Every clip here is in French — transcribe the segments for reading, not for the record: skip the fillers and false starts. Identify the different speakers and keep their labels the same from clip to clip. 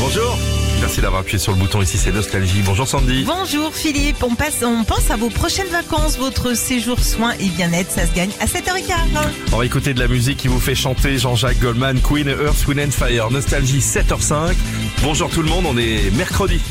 Speaker 1: Bonjour. Merci d'avoir appuyé sur le bouton. Ici, c'est Nostalgie. Bonjour Sandy.
Speaker 2: Bonjour Philippe, on pense à vos prochaines vacances, votre séjour soins et bien-être, ça se gagne à 7h15.
Speaker 1: On va écouter de la musique qui vous fait chanter Jean-Jacques Goldman, Queen, Earth, Wind and Fire. Nostalgie, 7h05. Bonjour tout le monde, on est mercredi.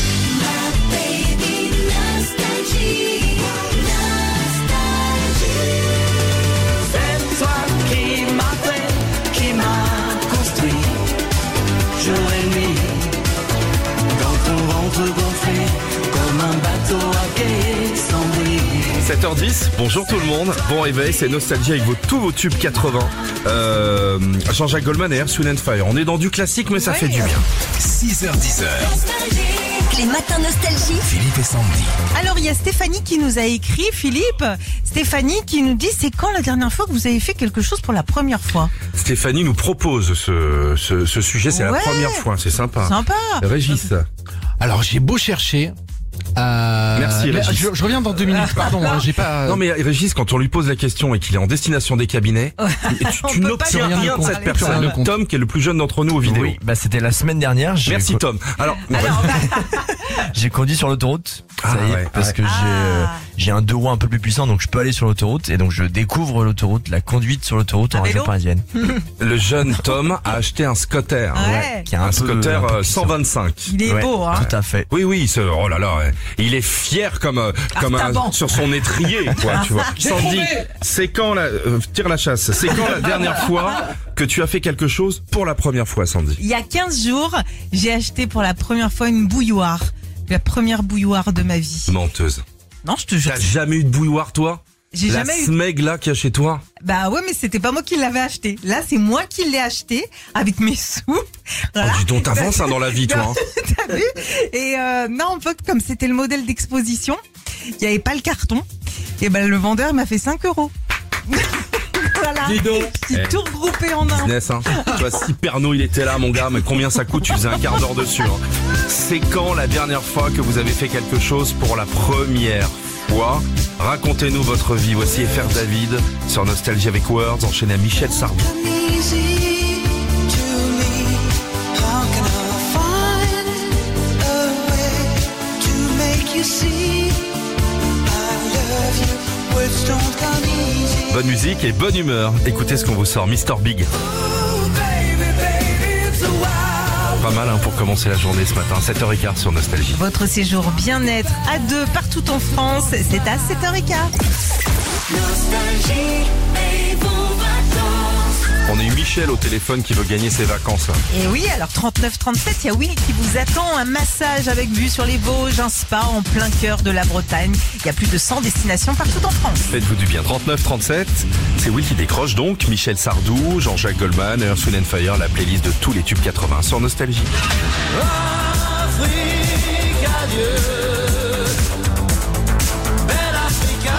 Speaker 3: C'est toi qui m'as fait, qui m'a construit, jour et nuit, dans ton ventre gonflé, comme un bateau à quai sans bruit.
Speaker 1: 7h10, bonjour tout le monde. Bon réveil, c'est Nostalgie avec tous vos tubes 80. Jean-Jacques Goldman et Earth, Wind and Fire. On est dans du classique, mais ça fait du bien.
Speaker 4: 6h10.
Speaker 5: Les matins nostalgie.
Speaker 4: Philippe et Sandy.
Speaker 2: Alors il y a Stéphanie qui nous a écrit, Philippe, Stéphanie qui nous dit c'est quand la dernière fois que vous avez fait quelque chose pour la première fois?
Speaker 1: Stéphanie nous propose ce sujet, c'est la
Speaker 2: Ouais.
Speaker 1: première fois, c'est sympa.
Speaker 2: Sympa.
Speaker 1: Régis.
Speaker 6: Alors j'ai beau chercher.
Speaker 1: Merci,
Speaker 6: mais
Speaker 1: Régis.
Speaker 6: je reviens dans 2 minutes. Pardon, j'ai pas.
Speaker 1: Non mais Régis, quand on lui pose la question et qu'il est en destination des cabinets, tu
Speaker 2: peut
Speaker 1: n'obtiens
Speaker 2: pas
Speaker 1: rien de cette
Speaker 2: parler.
Speaker 1: personne.
Speaker 6: Rien de
Speaker 1: Tom qui est le plus jeune d'entre nous aux vidéos.
Speaker 7: Oui, bah c'était la semaine dernière.
Speaker 1: Merci Tom. Alors,
Speaker 7: J'ai conduit sur l'autoroute.
Speaker 1: Ah
Speaker 7: Ça y est,
Speaker 1: ouais,
Speaker 7: parce
Speaker 1: ouais.
Speaker 7: que j'ai un deux roues un peu plus puissant, donc je peux aller sur l'autoroute et donc je découvre l'autoroute, la conduite sur l'autoroute en
Speaker 2: À
Speaker 7: région
Speaker 2: vélo
Speaker 7: parisienne.
Speaker 1: le jeune Tom a acheté un Scotter.
Speaker 2: Ouais.
Speaker 7: Qui est
Speaker 1: Un
Speaker 7: peu
Speaker 1: Scotter
Speaker 7: puissant.
Speaker 1: 125.
Speaker 2: Il est
Speaker 7: Ouais,
Speaker 2: beau, hein.
Speaker 7: Tout à fait.
Speaker 1: Oui, oh là là, ouais. Il est fier comme
Speaker 2: Artaban.
Speaker 1: sur son étrier, quoi, tu vois. Sandy, c'est quand tire la chasse. C'est quand la dernière fois que tu as fait quelque chose pour la première fois, Sandy?
Speaker 2: Il y a 15 jours, j'ai acheté pour la première fois une bouilloire. La première bouilloire de ma vie.
Speaker 1: Menteuse.
Speaker 2: Non, je te jure.
Speaker 1: T'as jamais eu de bouilloire, toi?
Speaker 2: J'ai
Speaker 1: La
Speaker 2: jamais eu.
Speaker 1: smeg là qu'il y a chez toi?
Speaker 2: Bah ouais, mais c'était pas moi qui l'avais acheté. Là, c'est moi qui l'ai acheté avec mes sous. Voilà.
Speaker 1: Oh, dis donc, t'avances hein, dans la vie, toi. Hein.
Speaker 2: T'as vu? Et non, en fait, comme c'était le modèle d'exposition, il n'y avait pas le carton. Et ben le vendeur m'a fait 5 €. Voilà.
Speaker 1: Dis donc.
Speaker 2: J'ai tout regroupé en un.
Speaker 1: Business, hein. Tu vois, si Pernod il était là, mon gars, mais combien ça coûte? Tu faisais un quart d'heure dessus. Hein. C'est quand la dernière fois que vous avez fait quelque chose pour la première fois? Racontez-nous votre vie. Voici FR David sur Nostalgie avec Words, enchaîné à Michel Sardou.
Speaker 3: Easy to me, how can I find a way to make you see I love you, words don't come easy.
Speaker 1: Bonne musique et bonne humeur. Écoutez ce qu'on vous sort, Mr. Big.
Speaker 3: Oh baby, baby, it's a wild.
Speaker 1: Pas mal hein, pour commencer la journée ce matin, 7h15 sur Nostalgie.
Speaker 2: Votre séjour bien-être à 2 partout en France, c'est à 7h15.
Speaker 5: Nostalgie, et vos vacances.
Speaker 1: On a eu Michel au téléphone qui veut gagner ses vacances. Là.
Speaker 2: Et oui, alors 39-37, il y a Will qui vous attend, un massage avec vue sur les Vosges, un spa en plein cœur de la Bretagne. Il y a plus de 100 destinations partout en France.
Speaker 1: Faites-vous du bien. 39-37, c'est Will qui décroche donc. Michel Sardou, Jean-Jacques Goldman, Earth, Wind and Fire, la playlist de tous les tubes 80 sur Nostalgie.
Speaker 3: Afrique, adieu. Belle Africa.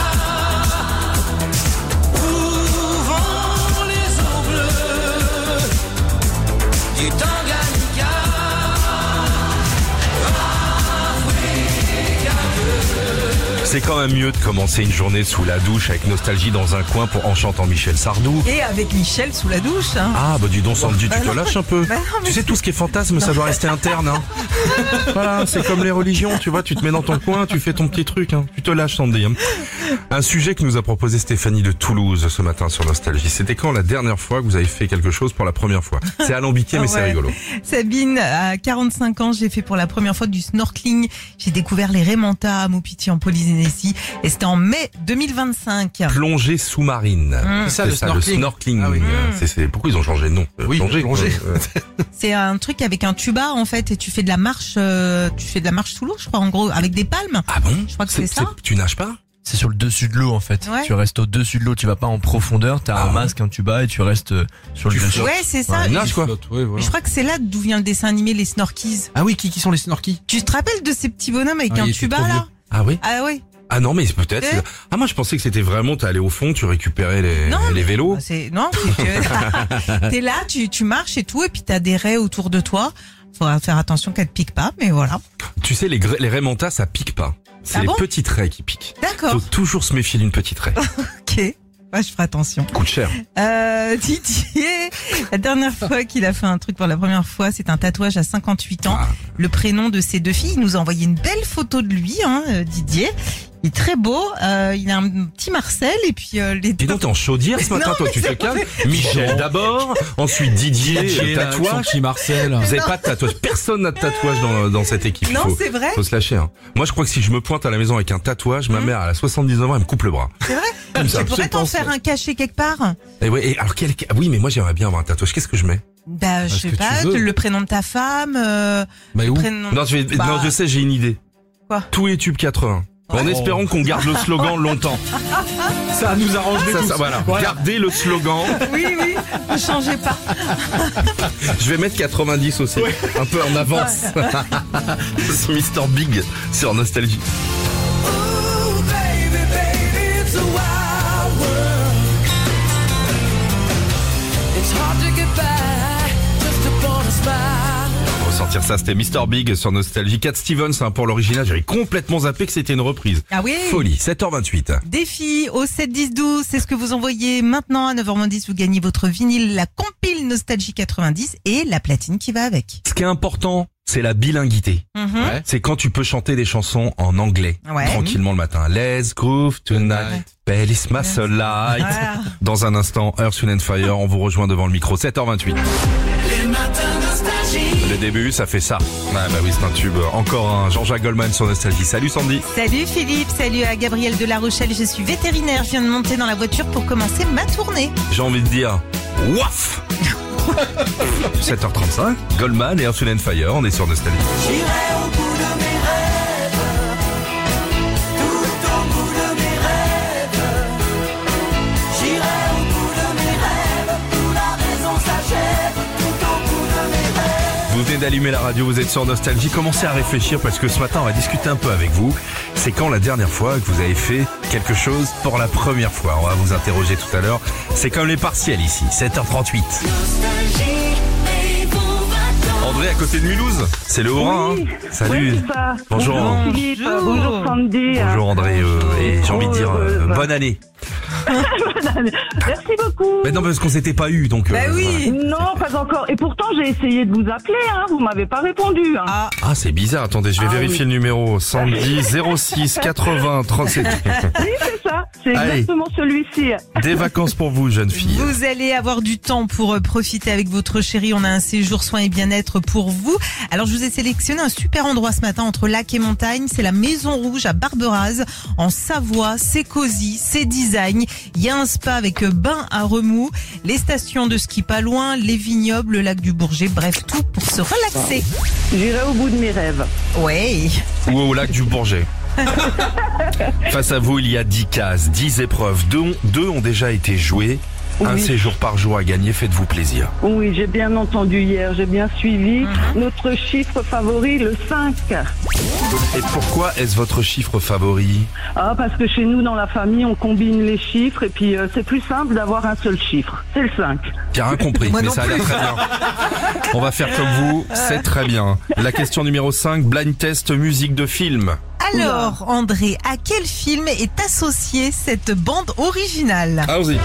Speaker 3: Ouvrons les eaux bleues du Tanganyika. Afrique, adieu.
Speaker 1: C'est quand même mieux de commencer une journée sous la douche avec Nostalgie dans un coin en chantant Michel Sardou.
Speaker 2: Et avec Michel sous la douche. Hein.
Speaker 1: Ah bah dis donc Sandy, tu te lâches un peu.
Speaker 2: Bah non, mais
Speaker 1: Tu sais tout ce qui est fantasme, ça doit rester interne. Hein. Voilà, c'est comme les religions, tu vois, tu te mets dans ton coin, tu fais ton petit truc. Hein. Tu te lâches Sandy. Hein. Un sujet que nous a proposé Stéphanie de Toulouse ce matin sur Nostalgie. C'était quand la dernière fois que vous avez fait quelque chose pour la première fois? C'est alambiqué mais c'est
Speaker 2: Ouais.
Speaker 1: rigolo.
Speaker 2: Sabine, à 45 ans, j'ai fait pour la première fois du snorkeling. J'ai découvert les Raimentas à Maupiti en Polynésie et c'était en mai 2025.
Speaker 1: Plongée sous-marine.
Speaker 6: C'est ça, le snorkeling.
Speaker 1: Ah oui. Pourquoi ils ont changé de nom?
Speaker 6: Oui, plongée.
Speaker 2: C'est un truc avec un tuba en fait et tu fais de la marche sous l'eau, je crois en gros, avec des palmes.
Speaker 1: Ah bon?
Speaker 2: Je crois que c'est ça.
Speaker 1: Tu nages pas?
Speaker 7: C'est sur le dessus de l'eau en fait.
Speaker 2: Ouais.
Speaker 7: Tu restes au-dessus de l'eau, tu vas pas en profondeur, t'as un masque, un tuba et tu restes sur le dessus.
Speaker 2: Ouais, c'est ça.
Speaker 1: Ouais, nage quoi.
Speaker 6: Ouais, voilà.
Speaker 2: Je crois que c'est là d'où vient le dessin animé Les Snorkies.
Speaker 6: Ah oui, qui sont les snorkies?
Speaker 2: Tu te rappelles de ces petits bonhommes avec
Speaker 6: Ah,
Speaker 2: un
Speaker 6: il était
Speaker 2: tuba
Speaker 6: trop
Speaker 2: là?
Speaker 6: vieux.
Speaker 1: Ah oui?
Speaker 2: Ah oui.
Speaker 1: Ah non mais peut-être.
Speaker 2: Eh
Speaker 1: Ah moi je pensais que c'était vraiment t'allais au fond, tu récupérais les vélos.
Speaker 2: T'es là, tu marches et tout, et puis t'as des raies autour de toi. Faudra faire attention qu'elles te piquent pas, mais voilà.
Speaker 1: Tu sais les Raimentas ça pique pas. C'est
Speaker 2: Ah
Speaker 1: les
Speaker 2: bon
Speaker 1: petites raies qui piquent.
Speaker 2: D'accord.
Speaker 1: Faut toujours se méfier d'une petite raie.
Speaker 2: Ok. je ferai attention.
Speaker 1: Coûte cher.
Speaker 2: Didier, la dernière fois qu'il a fait un truc pour la première fois, c'est un tatouage à 58 ans. Le prénom de ses 2 filles. Il nous a envoyé une belle photo de lui, Didier. Il est très beau, il a un petit Marcel et puis les
Speaker 1: Dis donc, t'es en chaudière ce matin,
Speaker 2: Non,
Speaker 1: toi,
Speaker 2: mais
Speaker 1: tu te
Speaker 2: c'est
Speaker 1: calmes.
Speaker 2: vrai.
Speaker 1: Michel d'abord, ensuite Didier, tatouage.
Speaker 6: Petit Marcel.
Speaker 1: Vous avez pas de tatouage. Personne n'a de tatouage dans cette équipe.
Speaker 2: Non, c'est vrai.
Speaker 1: Faut se lâcher. Hein. Moi, je crois que si je me pointe à la maison avec un tatouage, ma mère, elle a 79 ans, elle me coupe le bras.
Speaker 2: C'est vrai.
Speaker 1: Comme ça.
Speaker 2: Tu pourrais
Speaker 1: Je
Speaker 2: t'en
Speaker 1: pense.
Speaker 2: faire un cachet quelque part.
Speaker 1: Et ouais, et alors oui, mais moi j'aimerais bien avoir un tatouage. Qu'est-ce que je mets?
Speaker 2: Bah, je
Speaker 6: Ce
Speaker 2: sais
Speaker 6: que tu
Speaker 2: pas,
Speaker 6: veux.
Speaker 2: le prénom de ta femme,
Speaker 6: Mais
Speaker 2: le
Speaker 6: où
Speaker 2: prénom.
Speaker 1: Non, non, je sais, j'ai une idée.
Speaker 2: Quoi?
Speaker 1: Tous les tubes 80. En espérant qu'on garde le slogan longtemps.
Speaker 6: Ça nous arrange
Speaker 1: Ça, voilà. Gardez le slogan.
Speaker 2: Oui, ne changez pas.
Speaker 1: Je vais mettre 90 aussi. Un peu en avance. C'est Mr. Big sur Nostalgie.
Speaker 3: Ooh, baby, baby, it's a wild world. It's hard to get by just upon a smile.
Speaker 1: Ressentir ça, c'était Mr. Big sur Nostalgie. Cat Stevens, pour l'original, j'avais complètement zappé que c'était une reprise.
Speaker 2: Ah oui.
Speaker 1: Folie, 7h28.
Speaker 2: Défi au 7 10 12, c'est ce que vous envoyez maintenant à 9h10, vous gagnez votre vinyle, la compile Nostalgie 90 et la platine qui va avec.
Speaker 1: Ce qui est important, c'est la bilinguité.
Speaker 6: Ouais.
Speaker 1: C'est quand tu peux chanter des chansons en anglais,
Speaker 2: Ouais.
Speaker 1: tranquillement le matin. Let's groove tonight, Belle is my light.
Speaker 2: Voilà.
Speaker 1: Dans un instant, Earth, Wind & Fire, on vous rejoint devant le micro, 7h28.
Speaker 3: Les matins nostalgie.
Speaker 1: Le début, ça fait ça. Ah bah oui, c'est un tube. Encore un Jean-Jacques Goldman sur Nostalgie. Salut Sandy.
Speaker 2: Salut Philippe, salut à Gabriel de La Rochelle, je suis vétérinaire, je viens de monter dans la voiture pour commencer ma tournée.
Speaker 1: J'ai envie de dire, waf 7h35, Goldman et Earth, Wind & Fire, on est sur Nostalgie.
Speaker 3: J'irai au bout de mes rêves. Tout au bout de mes rêves. J'irai au bout de mes rêves. Où la raison s'achève. Tout au bout de mes rêves.
Speaker 1: Vous venez d'allumer la radio, vous êtes sur Nostalgie, commencez à réfléchir parce que ce matin on va discuter un peu avec vous. C'est quand la dernière fois que vous avez fait quelque chose pour la première fois? On va vous interroger tout à l'heure. C'est comme les partiels ici, 7h38.
Speaker 5: Nostalgie, mais vos vacances.
Speaker 1: André à côté de Mulhouse, c'est le Haut-Rhin.
Speaker 8: Oui.
Speaker 1: Hein. Salut.
Speaker 8: Ouais, c'est ça.
Speaker 1: Bonjour.
Speaker 8: Bonjour Philippe, bonjour Sandy.
Speaker 1: Bonjour André, et j'ai envie de dire bonne année.
Speaker 8: Merci beaucoup.
Speaker 1: Mais non, parce qu'on s'était pas eu, donc.
Speaker 2: Bah oui.
Speaker 8: Non, pas encore. Et pourtant, j'ai essayé de vous appeler, hein. Vous m'avez pas répondu. Hein.
Speaker 2: Ah,
Speaker 1: Ah, c'est bizarre. Attendez, je vais vérifier le numéro. 110 06 80 37.
Speaker 8: Oui, c'est ça. C'est
Speaker 1: Allez.
Speaker 8: exactement celui-ci.
Speaker 1: Des vacances pour vous, jeune fille.
Speaker 2: vous allez avoir du temps pour profiter avec votre chérie. On a un séjour soins et bien-être pour vous. Alors, je vous ai sélectionné un super endroit ce matin entre lac et montagne. C'est la Maison Rouge à Barberaz, en Savoie. C'est cosy, c'est design. Il y a un spa avec bain à remous, les stations de ski pas loin, les vignobles, le lac du Bourget. Bref, tout pour se relaxer.
Speaker 8: J'irai au bout de mes rêves.
Speaker 2: Ouais.
Speaker 1: Ou au lac du Bourget. Face à vous, il y a 10 cases, 10 épreuves. Deux ont déjà été jouées. Un
Speaker 8: Oui.
Speaker 1: séjour par jour à gagner, faites-vous plaisir.
Speaker 8: Oui, j'ai bien entendu hier, j'ai bien suivi. Notre chiffre favori, le 5.
Speaker 1: Et pourquoi est-ce votre chiffre favori?
Speaker 8: Ah, parce que chez nous, dans la famille, on combine les chiffres et puis c'est plus simple d'avoir un seul chiffre. C'est le 5.
Speaker 1: J'ai rien compris,
Speaker 2: Moi
Speaker 1: mais
Speaker 2: non
Speaker 1: ça a l'air
Speaker 2: plus.
Speaker 1: très bien. On va faire comme vous, c'est très bien. La question numéro 5, blind test musique de film.
Speaker 2: Alors, André, à quel film est associée cette bande originale?
Speaker 1: Allons-y.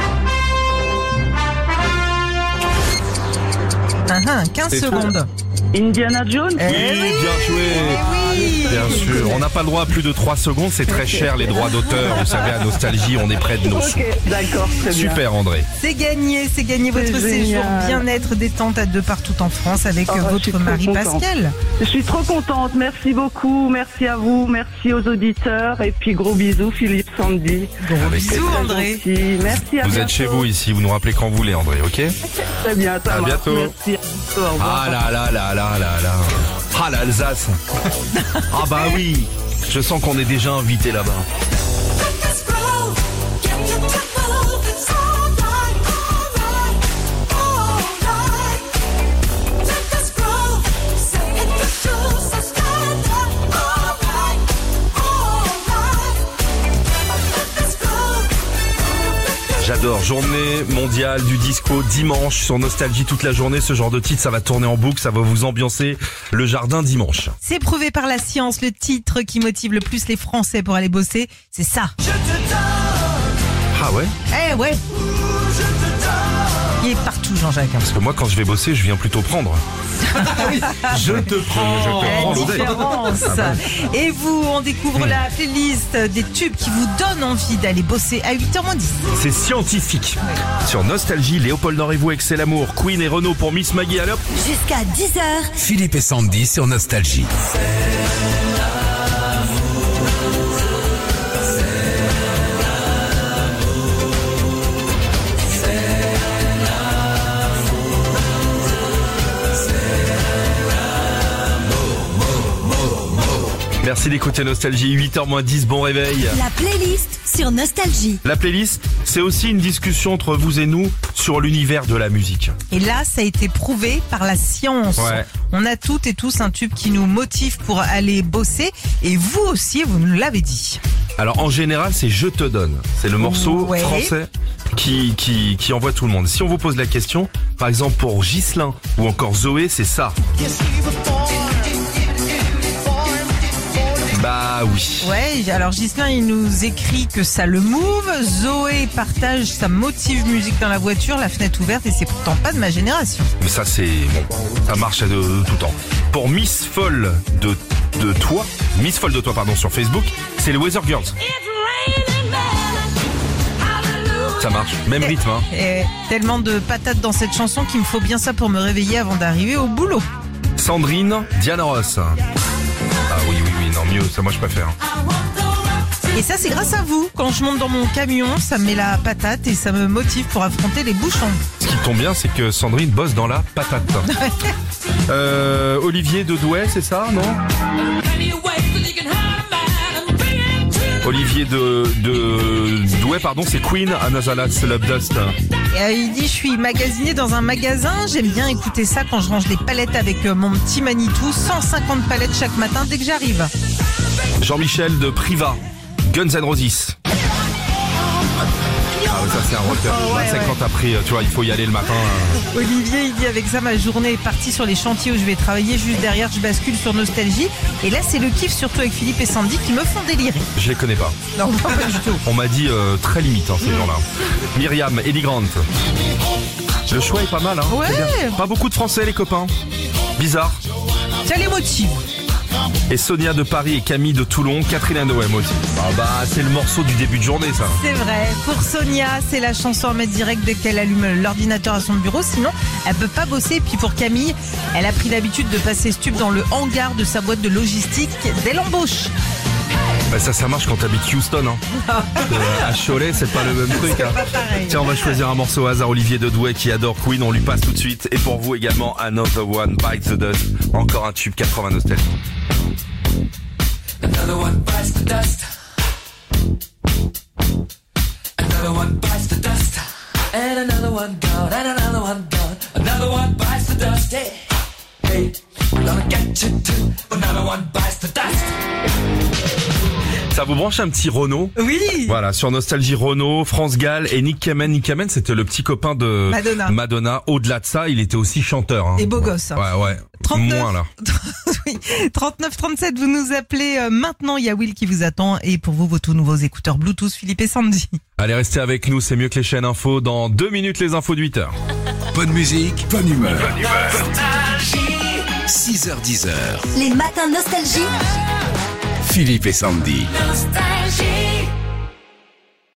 Speaker 2: 15
Speaker 1: C'est
Speaker 2: secondes.
Speaker 8: Indiana Jones.
Speaker 2: Eh
Speaker 1: Oui, bien joué.
Speaker 2: oui.
Speaker 1: Bien sûr, on n'a pas le droit à plus de 3 secondes, c'est très cher les droits d'auteur, vous savez, à Nostalgie, on est près de nos sous.
Speaker 8: Ok, d'accord, très bien.
Speaker 1: Super André.
Speaker 2: C'est gagné votre
Speaker 8: C'est
Speaker 2: séjour
Speaker 8: génial.
Speaker 2: bien-être détente à deux partout en France avec
Speaker 8: Oh, je suis
Speaker 2: votre
Speaker 8: trop
Speaker 2: mari
Speaker 8: contente.
Speaker 2: Pascal.
Speaker 8: Je suis trop contente, merci beaucoup, merci à vous, merci aux auditeurs et puis gros bisous Philippe, Sandy.
Speaker 1: Avec
Speaker 2: Bisous
Speaker 1: plaisir.
Speaker 2: André.
Speaker 8: Gentil. Merci à
Speaker 1: Vous
Speaker 8: bientôt.
Speaker 1: êtes chez vous ici, vous nous rappelez quand vous voulez André, ok?
Speaker 8: Très bien, ça
Speaker 1: À
Speaker 8: marche.
Speaker 1: bientôt.
Speaker 8: Merci. Au revoir.
Speaker 1: Ah là là là là là là. Ah l'Alsace. Ah bah oui. Je sens qu'on est déjà invité là-bas.
Speaker 5: Let's grow, get your tempo, it's all right, all right. Let us grow, say it the shoes, so stand up, all right. Let us grow.
Speaker 1: J'adore. Journée mondiale du disco dimanche sur Nostalgie toute la journée. Ce genre de titre, ça va tourner en boucle, ça va vous ambiancer le jardin dimanche.
Speaker 2: C'est prouvé par la science, le titre qui motive le plus les Français pour aller bosser, c'est ça.
Speaker 3: Je te donne
Speaker 1: Ah ouais?
Speaker 2: Eh ouais. Il est partout, Jean-Jacques.
Speaker 1: Parce que moi, quand je vais bosser, je viens plutôt prendre.
Speaker 6: Je te prends.
Speaker 1: Je te prends
Speaker 2: La
Speaker 1: l'oseille.
Speaker 2: différence. Et vous, on découvre la playlist des tubes qui vous donnent envie d'aller bosser à 8h10.
Speaker 1: C'est scientifique. Sur Nostalgie, Léopold Norez-vous avec C'est l'amour, Queen et Renaud pour Miss Maggie à l'op.
Speaker 5: Jusqu'à 10h.
Speaker 4: Philippe et Sandy sur Nostalgie.
Speaker 1: Merci d'écouter Nostalgie, 8h-10, bon réveil.
Speaker 5: La playlist sur Nostalgie.
Speaker 1: La playlist, c'est aussi une discussion entre vous et nous sur l'univers de la musique.
Speaker 2: Et là, ça a été prouvé par la science.
Speaker 1: Ouais.
Speaker 2: On a toutes et tous un tube qui nous motive pour aller bosser. Et vous aussi, vous nous l'avez dit.
Speaker 1: Alors en général, c'est Je te donne. C'est le morceau
Speaker 2: Ouais.
Speaker 1: français qui envoie tout le monde. Si on vous pose la question, par exemple pour Ghislain ou encore Zoé, c'est ça. Bah oui.
Speaker 2: Ouais, alors Ghislain, il nous écrit que ça le move. Zoé partage sa motive musique dans la voiture, la fenêtre ouverte, et c'est pourtant pas de ma génération.
Speaker 1: Mais ça c'est bon, ça marche de tout temps. Pour Miss Folle de toi, Miss Folle de toi pardon sur Facebook, c'est les Weather Girls. Ça marche, même rythme hein.
Speaker 2: Et tellement de patates dans cette chanson qu'il me faut bien ça pour me réveiller avant d'arriver au boulot.
Speaker 1: Sandrine, Diana Ross. Ah oui, non mieux, ça moi je préfère.
Speaker 2: Et ça, c'est grâce à vous. Quand je monte dans mon camion, ça me met la patate et ça me motive pour affronter les bouchons.
Speaker 1: Ce qui tombe bien, c'est que Sandrine bosse dans la patate. Olivier de Douai, c'est ça, non? Olivier de Douai, pardon, c'est Queen, Anazala Love Dust.
Speaker 2: Et il dit, je suis magasiné dans un magasin, j'aime bien écouter ça quand je range les palettes avec mon petit Manitou, 150 palettes chaque matin dès que j'arrive.
Speaker 1: Jean-Michel de Priva, Guns N' Roses. Ah ouais, ça c'est un rocker.
Speaker 2: Ouais,
Speaker 1: 25 ans après, tu vois, il faut y aller le matin.
Speaker 2: Olivier, il dit, avec ça, ma journée est partie sur les chantiers où je vais travailler. Juste derrière, je bascule sur Nostalgie. Et là, c'est le kiff, surtout avec Philippe et Sandy, qui me font délirer.
Speaker 1: Je les connais pas.
Speaker 2: Non, pas du tout.
Speaker 1: On m'a dit très limite hein, ces gens-là. Myriam, Ellie Grant. Le choix est pas mal, hein.
Speaker 2: Ouais.
Speaker 1: C'est bien. Pas beaucoup de Français, les copains. Bizarre.
Speaker 2: Ça les motive.
Speaker 1: Et Sonia de Paris et Camille de Toulon, Catherine Hanouem aussi. Ah bah c'est le morceau du début de journée ça.
Speaker 2: C'est vrai. Pour Sonia, c'est la chanson à mettre direct dès qu'elle allume l'ordinateur à son bureau. Sinon, elle peut pas bosser. Et puis pour Camille, elle a pris l'habitude de passer ce tube dans le hangar de sa boîte de logistique dès l'embauche.
Speaker 1: Bah ça marche quand t'habites Houston hein. À Cholet c'est pas le même truc hein.
Speaker 2: Pas pareil.
Speaker 1: Tiens on va choisir un morceau au hasard. Olivier de Douai qui adore Queen, on lui passe tout de suite. Et pour vous également Another One Bites the Dust. Encore un tube 80 nostalgie.
Speaker 3: Another one bites the dust. Another one bites the dust. And another one gone. And another one gone. Another one bites the dust. Hey, hey, I'm gonna get you too. Another one bites the dust.
Speaker 1: Ça vous branche un petit Renaud?
Speaker 2: Oui.
Speaker 1: Voilà, sur Nostalgie Renaud, France Gall et Nick Kamen. Nick Kamen, c'était le petit copain de
Speaker 2: Madonna.
Speaker 1: Au-delà de ça, il était aussi chanteur. Hein.
Speaker 2: Et beau gosse. Hein.
Speaker 1: Ouais.
Speaker 2: 39,
Speaker 1: Moins là.
Speaker 2: oui, 39-37, vous nous appelez maintenant, il y a Will qui vous attend. Et pour vous, vos tout nouveaux écouteurs Bluetooth, Philippe et Sandy.
Speaker 1: Allez, restez avec nous, c'est mieux que les chaînes info. Dans 2 minutes, les infos de 8h.
Speaker 4: Bonne musique, bonne humeur. 6h10.
Speaker 5: Les matins Nostalgie.
Speaker 4: Philippe et Sandy.
Speaker 5: Nostalgie.